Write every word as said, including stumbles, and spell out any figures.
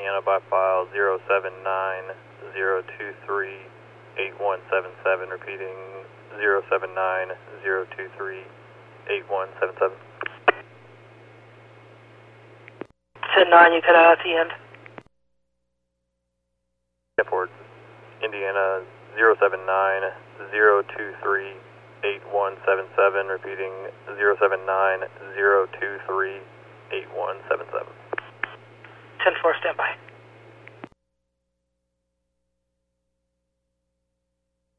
Indiana by file zero seven nine zero two three eight one seven seven, repeating zero seven nine zero two three eight one seven seven. ten nine, you cut out at the end. Airport, Indiana zero seven nine zero two three eight one seven seven, repeating zero seven nine zero two three eight one seven seven. ten four, standby.